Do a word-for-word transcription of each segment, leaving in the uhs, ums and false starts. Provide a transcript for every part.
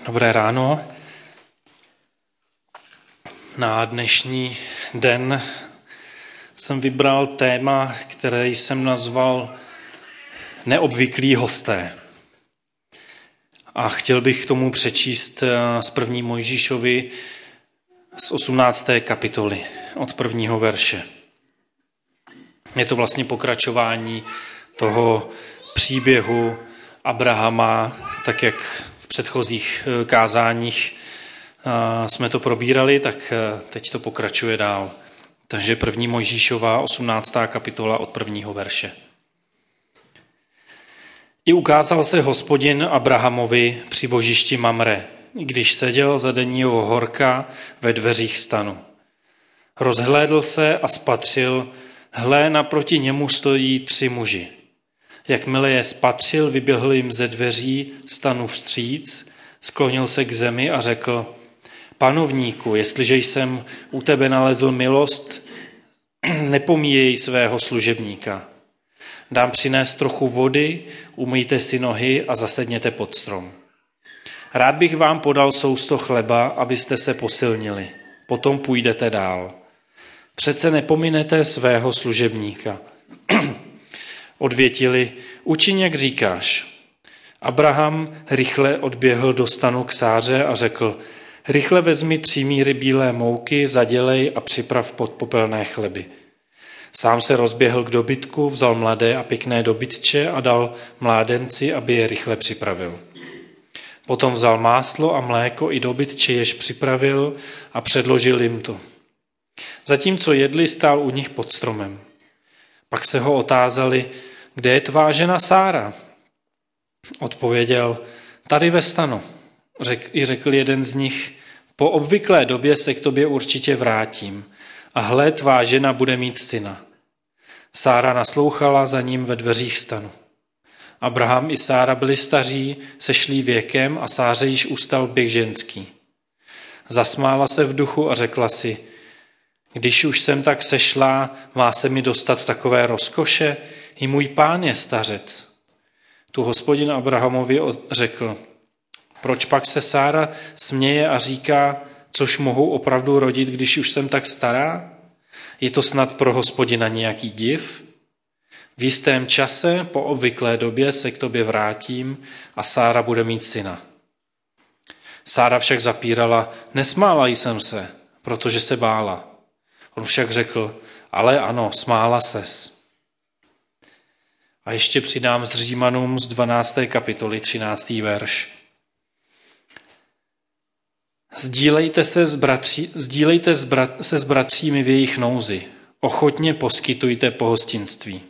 Dobré ráno. Na dnešní den jsem vybral téma, které jsem nazval Neobvyklí hosté. A chtěl bych k tomu přečíst z první Mojžíšovi z osmnácté kapitoly od prvního verše. Je to vlastně pokračování toho příběhu Abrahama, tak jak v předchozích kázáních jsme to probírali, tak teď to pokračuje dál. Takže první Mojžíšova osmnáctá kapitola od prvního verše. I ukázal se Hospodin Abrahamovi při božišti Mamre, když seděl za denního horka ve dveřích stanu. Rozhlédl se a spatřil, hle, naproti němu stojí tři muži. Jakmile je spatřil, vyběhl jim ze dveří stanu vstříc, sklonil se k zemi a řekl: Panovníku, jestliže jsem u tebe nalezl milost, nepomíjej svého služebníka. Dám přinést trochu vody, umyjte si nohy a zasedněte pod strom. Rád bych vám podal sousto chleba, abyste se posilnili. Potom půjdete dál. Přece nepominete svého služebníka. Odvětili: učiň, jak říkáš. Abraham rychle odběhl do stanu k Sáře a řekl: rychle vezmi tři míry bílé mouky, zadělej a připrav pod popelné chleby. Sám se rozběhl k dobytku, vzal mladé a pěkné dobytče a dal mládenci, aby je rychle připravil. Potom vzal máslo a mléko i dobytče, jež připravil, a předložil jim to. Zatímco jedli, stál u nich pod stromem. Pak se ho otázali: kde je tvá žena Sára? Odpověděl: tady ve stanu. Řek, I řekl jeden z nich: po obvyklé době se k tobě určitě vrátím a hle, tvá žena bude mít syna. Sára naslouchala za ním ve dveřích stanu. Abraham i Sára byli staří, sešlí věkem a Sáře již ustal běh ženský. Zasmála se v duchu a řekla si: když už jsem tak sešlá, má se mi dostat takové rozkoše, i můj pán je stařec. Tu Hospodin Abrahamovi řekl: proč pak se Sára směje a říká, což mohu opravdu rodit, když už jsem tak stará? Je to snad pro Hospodina nějaký div? V jistém čase, po obvyklé době, se k tobě vrátím a Sára bude mít syna. Sára však zapírala: nesmála jsem se, protože se bála. On však řekl: ale ano, smála ses. A ještě přidám z Římanům z dvanácté kapitoly třináctý verš. Sdílejte se s, bratří, sdílejte s brat, se s bratřími v jejich nouzi. Ochotně poskytujte pohostinství.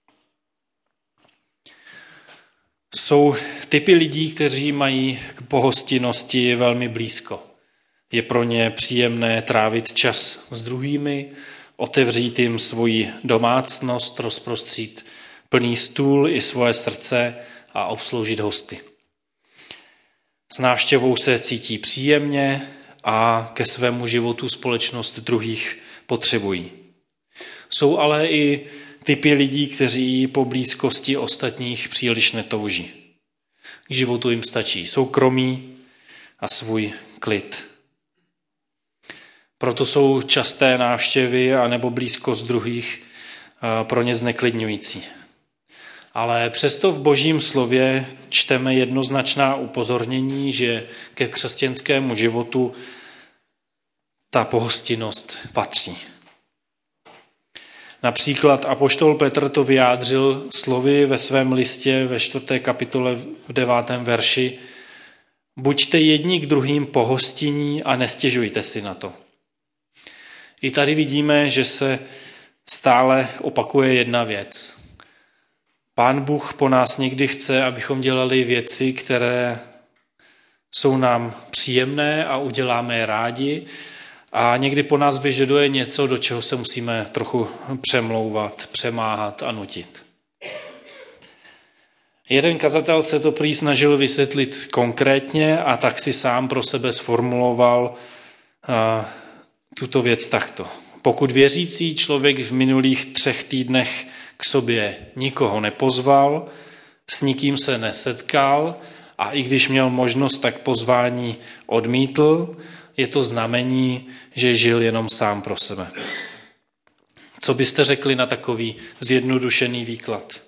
Jsou typy lidí, kteří mají k pohostinnosti velmi blízko. Je pro ně příjemné trávit čas s druhými, otevřít jim svoji domácnost, rozprostřít plný stůl i svoje srdce a obsloužit hosty. S návštěvou se cítí příjemně a ke svému životu společnost druhých potřebují. Jsou ale i typy lidí, kteří po blízkosti ostatních příliš netouží. K životu jim stačí soukromí a svůj klid. Proto jsou časté návštěvy anebo blízkost druhých pro ně zneklidňující. Ale přesto v Božím slově čteme jednoznačná upozornění, že ke křesťanskému životu ta pohostinnost patří. Například apoštol Petr to vyjádřil slovy ve svém listě ve čtvrté kapitole v devátém verši: buďte jedni k druhým pohostinní a nestěžujte si na to. I tady vidíme, že se stále opakuje jedna věc. Pán Bůh po nás někdy chce, abychom dělali věci, které jsou nám příjemné a uděláme je rádi, a někdy po nás vyžaduje něco, do čeho se musíme trochu přemlouvat, přemáhat a nutit. Jeden kazatel se to prý snažil vysvětlit konkrétně a tak si sám pro sebe sformuloval tuto věc takto. Pokud věřící člověk v minulých třech týdnech k sobě nikoho nepozval, s nikým se nesetkal A i když měl možnost, tak pozvání odmítl. Je to znamení, že žil jenom sám pro sebe. Co byste řekli na takový zjednodušený výklad?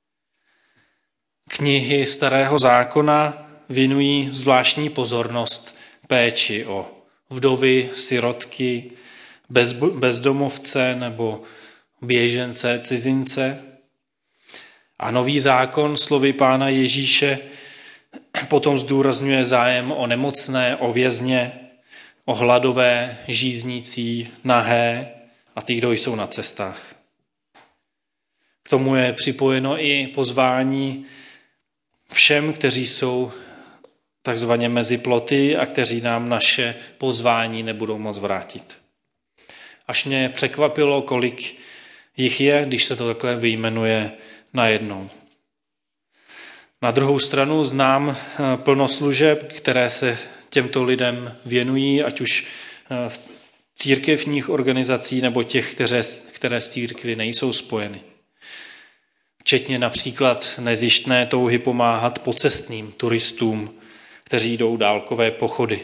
Knihy Starého zákona věnují zvláštní pozornost péči o vdovy, sirotky, bezdomovce nebo běžence, cizince. A Nový zákon slovy Pána Ježíše potom zdůrazňuje zájem o nemocné, o vězně, o hladové, žíznící, nahé a ty, kdo jsou na cestách. K tomu je připojeno i pozvání všem, kteří jsou takzvaně mezi ploty a kteří nám naše pozvání nebudou moc vrátit. Až mě překvapilo, kolik jich je, když se to takhle vyjmenuje najednou. Na druhou stranu znám plno služeb, které se těmto lidem věnují, ať už v církevních organizací nebo těch, které, které s církví nejsou spojeny. Včetně například nezištné touhy pomáhat pocestným turistům, kteří jdou dálkové pochody.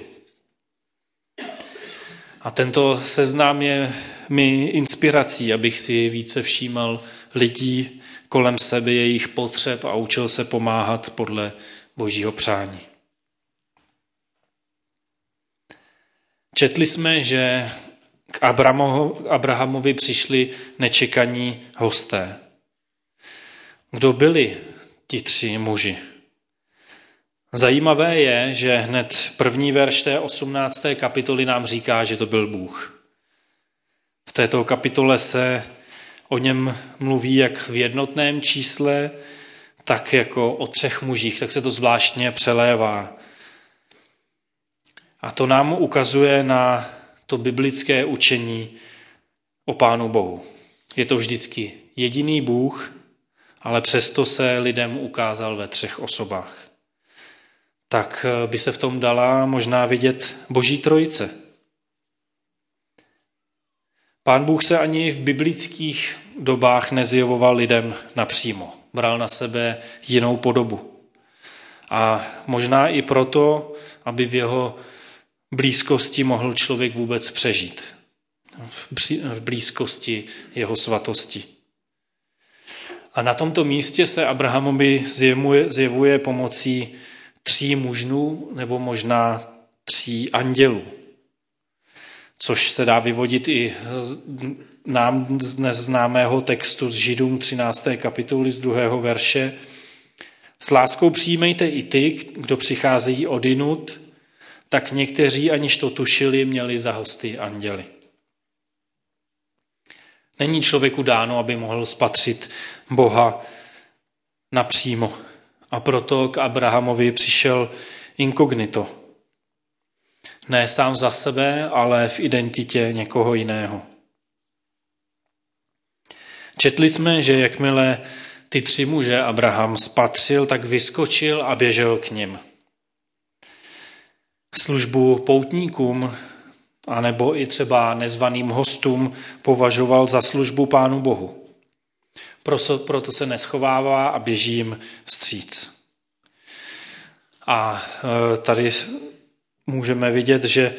A tento seznam je mi inspirací, abych si více všímal lidí kolem sebe, jejich potřeb a učil se pomáhat podle Božího přání. Četli jsme, že k Abrahamovi přišli nečekaní hosté. Kdo byli ti tři muži? Zajímavé je, že hned první verš té osmnácté kapitoly nám říká, že to byl Bůh. V této kapitole se o něm mluví jak v jednotném čísle, tak jako o třech mužích, tak se to zvláštně přelévá. A to nám ukazuje na to biblické učení o Pánu Bohu. Je to vždycky jediný Bůh, ale přesto se lidem ukázal ve třech osobách. Tak by se v tom dala možná vidět Boží trojice. Pán Bůh se ani v biblických dobách nezjevoval lidem napřímo. Bral na sebe jinou podobu. A možná i proto, aby v jeho blízkosti mohl člověk vůbec přežít. V blízkosti jeho svatosti. A na tomto místě se Abrahamovi zjevuje, zjevuje pomocí tří mužů nebo možná tří andělů. Což se dá vyvodit i nám dnes známého textu z Židům třinácté kapitoly z druhého verše. S láskou přijímejte i ty, kdo přicházejí odinut, tak někteří, aniž to tušili, měli za hosty anděly. Není člověku dáno, aby mohl spatřit Boha napřímo. A proto k Abrahamovi přišel inkognito. Ne sám za sebe, ale v identitě někoho jiného. Četli jsme, že jakmile ty tři muže Abraham spatřil, tak vyskočil a běžel k nim. Službu poutníkům, anebo i třeba nezvaným hostům považoval za službu Pánu Bohu. Proto se neschovává a běží jim vstříc. A tady můžeme vidět, že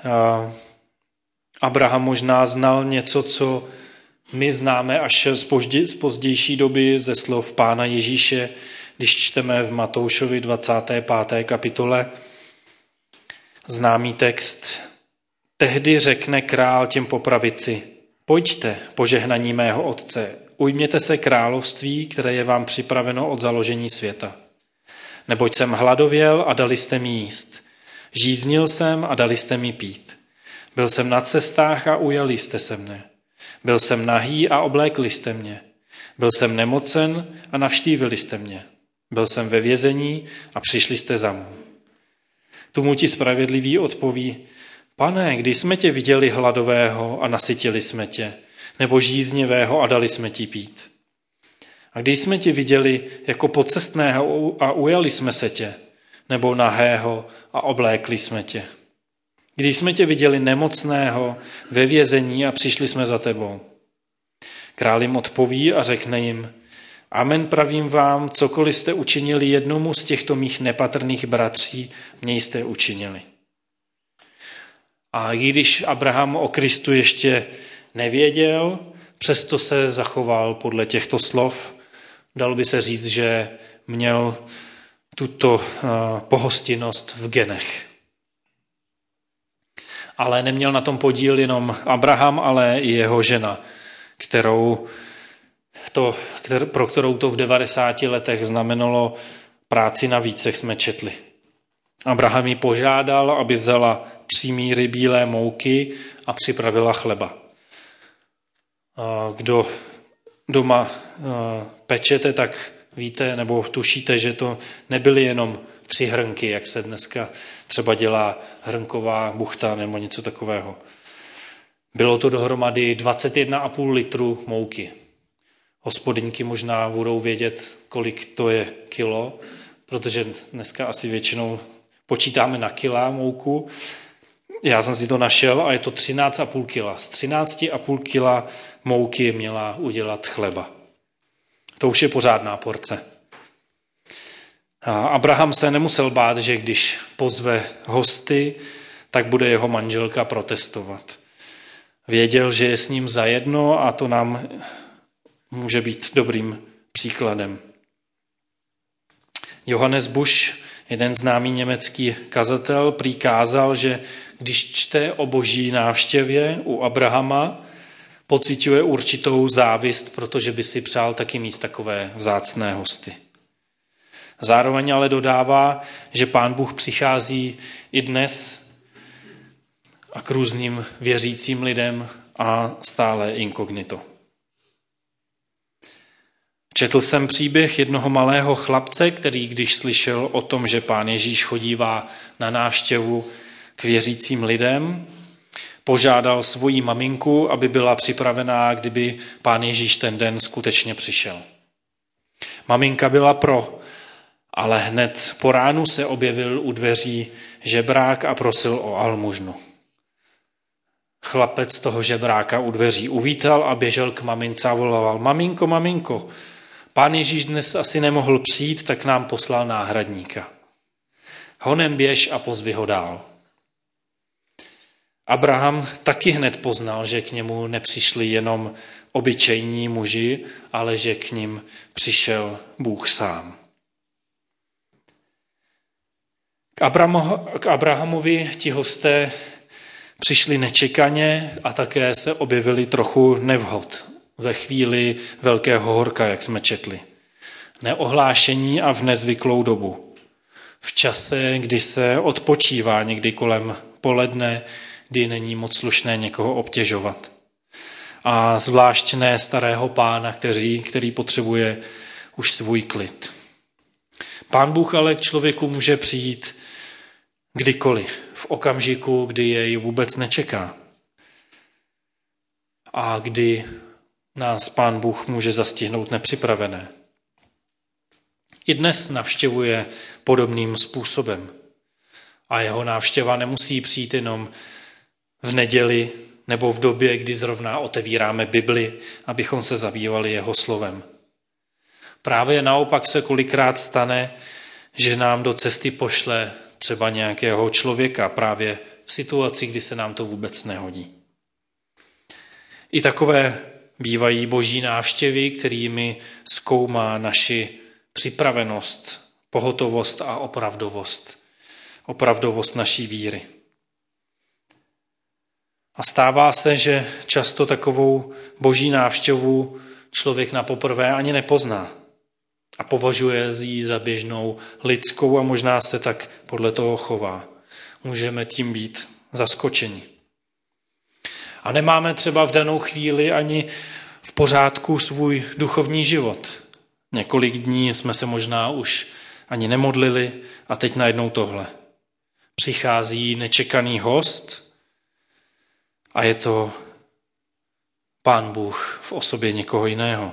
Abraham možná znal něco, co my známe až z pozdější doby ze slov Pána Ježíše, když čteme v Matoušovi dvacáté páté kapitole známý text. Tehdy řekne král těm po pravici, pojďte, požehnaní mého otce, ujměte se království, které je vám připraveno od založení světa. Neboť jsem hladověl a dali jste mi jíst. Žíznil jsem a dali jste mi pít. Byl jsem na cestách a ujali jste se mne. Byl jsem nahý a oblékli jste mě. Byl jsem nemocen a navštívili jste mě. Byl jsem ve vězení a přišli jste za mnou. Tomu ti spravedliví odpoví, Pane, kdy jsme tě viděli hladového a nasytili jsme tě, nebo žíznivého a dali jsme ti pít? A když jsme tě viděli jako pocestného a ujali jsme se tě, nebo nahého a oblékli jsme tě? Když jsme tě viděli nemocného ve vězení a přišli jsme za tebou? Král jim odpoví a řekne jim, Amen pravím vám, cokoliv jste učinili jednomu z těchto mých nepatrných bratří, mě jste učinili. A i když Abraham o Kristu ještě nevěděl, přesto se zachoval podle těchto slov. Dalo by se říct, že měl tuto pohostinnost v genech. Ale neměl na tom podíl jenom Abraham, ale i jeho žena, kterou to, kter, pro kterou to v devadesáti letech znamenalo práci navíc, jak jsme četli. Abraham ji požádal, aby vzala tři míry bílé mouky a připravila chleba. Kdo doma pečete, tak víte nebo tušíte, že to nebyly jenom tři hrnky, jak se dneska třeba dělá hrnková buchta nebo něco takového. Bylo to dohromady dvacet jedna a půl litru mouky. Hospodyňky možná budou vědět, kolik to je kilo, protože dneska asi většinou počítáme na kila mouku. Já jsem si to našel a je to třináct a půl kila. Z třináct a půl kila mouky měla udělat chleba. To už je pořádná porce. A Abraham se nemusel bát, že když pozve hosty, tak bude jeho manželka protestovat. Věděl, že je s ním zajedno a to nám může být dobrým příkladem. Johannes Busch, jeden známý německý kazatel, prikázal, že když čte o boží návštěvě u Abrahama, pociťuje určitou závist, protože by si přál taky mít takové vzácné hosty. Zároveň ale dodává, že Pán Bůh přichází i dnes a k různým věřícím lidem a stále inkognito. Četl jsem příběh jednoho malého chlapce, který když slyšel o tom, že Pán Ježíš chodívá na návštěvu k věřícím lidem, požádal svoji maminku, aby byla připravená, kdyby Pán Ježíš ten den skutečně přišel. Maminka byla pro, ale hned po ránu se objevil u dveří žebrák a prosil o almužnu. Chlapec toho žebráka u dveří uvítal a běžel k mamince a volal: Maminko, maminko, Pán Ježíš dnes asi nemohl přijít, tak nám poslal náhradníka. Honem běž a pozvi ho dál. Abraham taky hned poznal, že k němu nepřišli jenom obyčejní muži, ale že k ním přišel Bůh sám. K, Abramo, k Abrahamovi ti hosté přišli nečekaně a také se objevili trochu nevhod ve chvíli velkého horka, jak jsme četli. Neohlášení a v nezvyklou dobu. V čase, kdy se odpočívá, někdy kolem poledne, kdy není moc slušné někoho obtěžovat. A zvlášť ne starého pána, který, který potřebuje už svůj klid. Pán Bůh ale k člověku může přijít kdykoliv, v okamžiku, kdy jej vůbec nečeká. A kdy nás Pán Bůh může zastihnout nepřipravené. I dnes navštěvuje podobným způsobem. A jeho návštěva nemusí přijít jenom v neděli nebo v době, kdy zrovna otevíráme Bibli, abychom se zabývali jeho slovem. Právě naopak se kolikrát stane, že nám do cesty pošle třeba nějakého člověka právě v situaci, kdy se nám to vůbec nehodí. I takové bývají boží návštěvy, kterými zkoumá naši připravenost, pohotovost a opravdovost. Opravdovost naší víry. A stává se, že často takovou boží návštěvu člověk na poprvé ani nepozná a považuje ji za běžnou lidskou a možná se tak podle toho chová. Můžeme tím být zaskočeni. A nemáme třeba v danou chvíli ani v pořádku svůj duchovní život. Několik dní jsme se možná už ani nemodlili a teď najednou tohle. Přichází nečekaný host a je to Pán Bůh v osobě někoho jiného.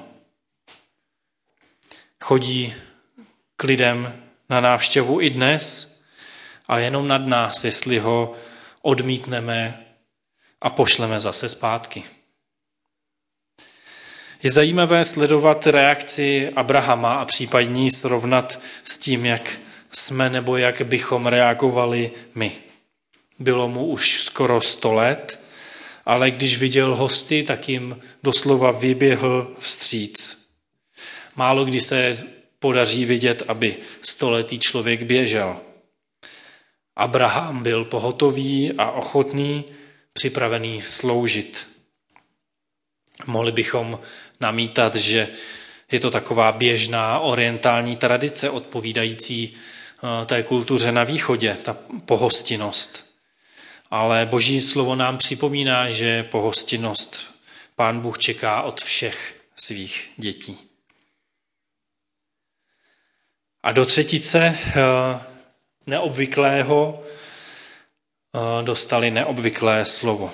Chodí k lidem na návštěvu i dnes a jenom nad nás, jestli ho odmítneme a pošleme zase zpátky. Je zajímavé sledovat reakci Abrahama a případně ji srovnat s tím, jak jsme nebo jak bychom reagovali my. Bylo mu už skoro sto let, ale když viděl hosty, tak jim doslova vyběhl vstříc. Málo kdy se podaří vidět, aby stoletý člověk běžel. Abraham byl pohotový a ochotný, připravený sloužit. Mohli bychom namítat, že je to taková běžná orientální tradice odpovídající té kultuře na východě, ta pohostinnost. Ale Boží slovo nám připomíná, že pohostinnost Pán Bůh čeká od všech svých dětí. A do třetice neobvyklého dostali neobvyklé slovo.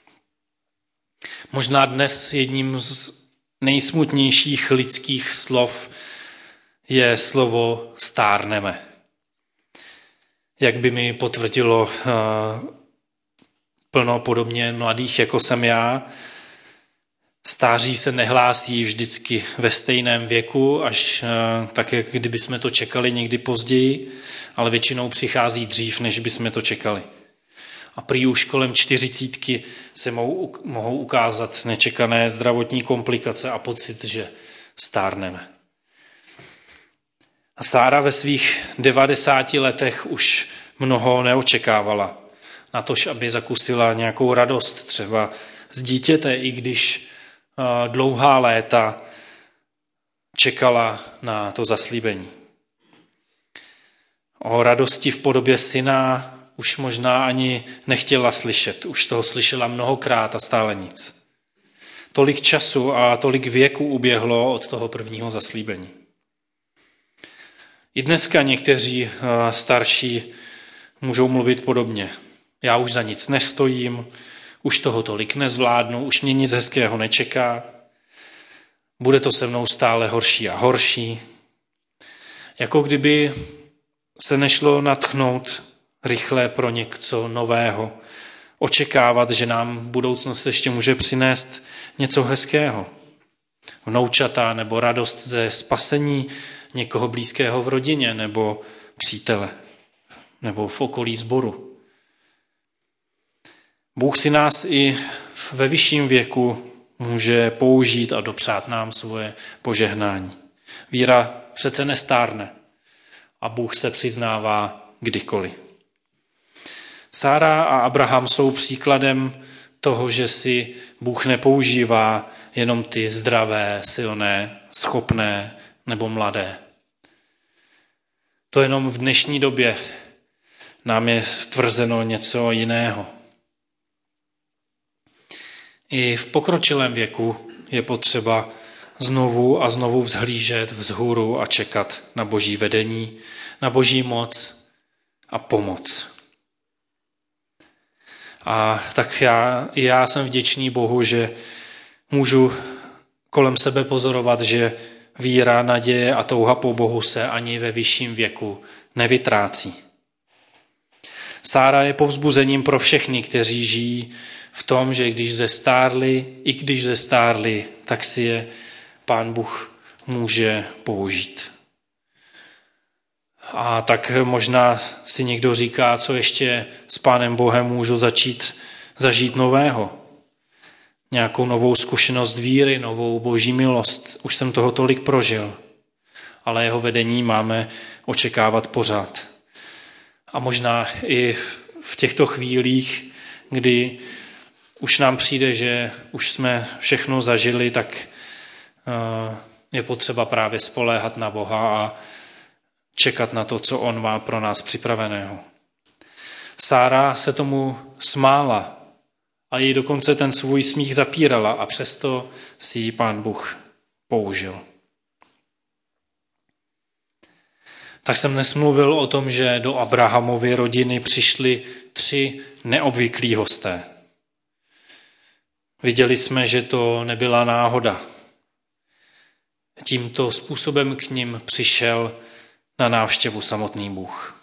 Možná dnes jedním z nejsmutnějších lidských slov je slovo stárneme. Jak by mi potvrdilo plno podobně mladých, jako jsem já, stáří se nehlásí vždycky ve stejném věku, až tak, jak kdyby jsme to čekali někdy později, ale většinou přichází dřív, než bychom to čekali. A prý už kolem čtyřicítky se mohou ukázat nečekané zdravotní komplikace a pocit, že stárneme. A Sára ve svých devadesáti letech už mnoho neočekávala. Natož, aby zakusila nějakou radost třeba z dítěte, i když dlouhá léta čekala na to zaslíbení. O radosti v podobě syna už možná ani nechtěla slyšet. Už toho slyšela mnohokrát a stále nic. Tolik času a tolik věku uběhlo od toho prvního zaslíbení. I dneska někteří starší můžou mluvit podobně. Já už za nic nestojím, už toho tolik nezvládnu, už mě nic hezkého nečeká. Bude to se mnou stále horší a horší. Jako kdyby se nešlo natchnout rychle pro něco nového. Očekávat, že nám budoucnost ještě může přinést něco hezkého. Vnoučata nebo radost ze spasení někoho blízkého v rodině nebo přítele nebo v okolí sboru. Bůh si nás i ve vyšším věku může použít a dopřát nám svoje požehnání. Víra přece nestárne a Bůh se přiznává kdykoliv. Sára a Abraham jsou příkladem toho, že si Bůh nepoužívá jenom ty zdravé, silné, schopné nebo mladé. To jenom v dnešní době nám je tvrzeno něco jiného. I v pokročilém věku je potřeba znovu a znovu vzhlížet vzhůru a čekat na Boží vedení, na Boží moc a pomoc. A tak já, já jsem vděčný Bohu, že můžu kolem sebe pozorovat, že víra, naděje a touha po Bohu se ani ve vyšším věku nevytrácí. Sára je povzbuzením pro všechny, kteří žijí v tom, že když zestárli, i když zestárli, tak si je Pán Bůh může použít. A tak možná si někdo říká, co ještě s Pánem Bohem můžu začít zažít nového. Nějakou novou zkušenost víry, novou Boží milost. Už jsem toho tolik prožil, ale jeho vedení máme očekávat pořád. A možná i v těchto chvílích, kdy už nám přijde, že už jsme všechno zažili, tak je potřeba právě spoléhat na Boha a čekat na to, co on má pro nás připraveného. Sára se tomu smála a jí dokonce ten svůj smích zapírala a přesto si ji Pán Bůh použil. Tak jsem dnes mluvil o tom, že do Abrahamovy rodiny přišli tři neobvyklí hosté. Viděli jsme, že to nebyla náhoda. Tímto způsobem k nim přišel na návštěvu samotný Bůh.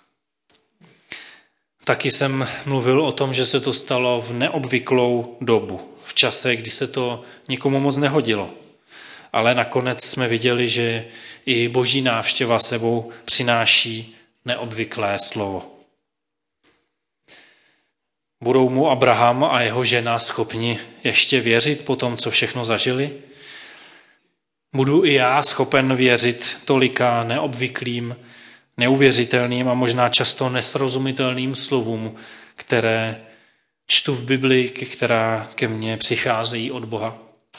Taky jsem mluvil o tom, že se to stalo v neobvyklou dobu, v čase, kdy se to nikomu moc nehodilo. ale nakonec jsme viděli, že i boží návštěva sebou přináší neobvyklé slovo. Budou mu Abraham a jeho žena schopni ještě věřit po tom, co všechno zažili? Budu i já schopen věřit tolika neobvyklým, neuvěřitelným a možná často nesrozumitelným slovům, které čtu v Biblii, která ke mně přicházejí od Boha.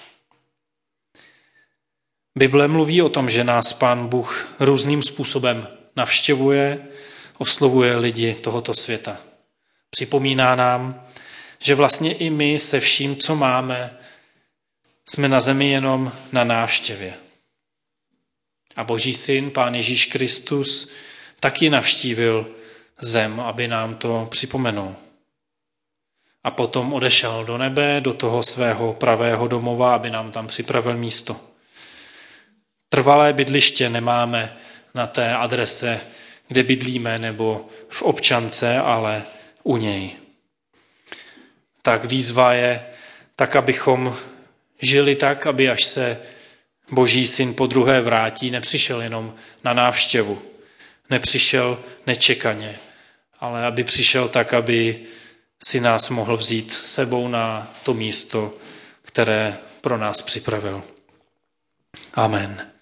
Bible mluví o tom, že nás Pán Bůh různým způsobem navštěvuje, oslovuje lidi tohoto světa. Připomíná nám, že vlastně i my se vším, co máme, jsme na zemi jenom na návštěvě. A Boží syn, Pán Ježíš Kristus, taky navštívil zem, aby nám to připomenul. A potom odešel do nebe, do toho svého pravého domova, aby nám tam připravil místo. Trvalé bydliště nemáme na té adrese, kde bydlíme, nebo v občance, ale u něj. Tak výzva je tak, abychom žili tak, aby až se Boží syn po druhé vrátí, nepřišel jenom na návštěvu, nepřišel nečekaně, ale aby přišel tak, aby si nás mohl vzít sebou na to místo, které pro nás připravil. Amen.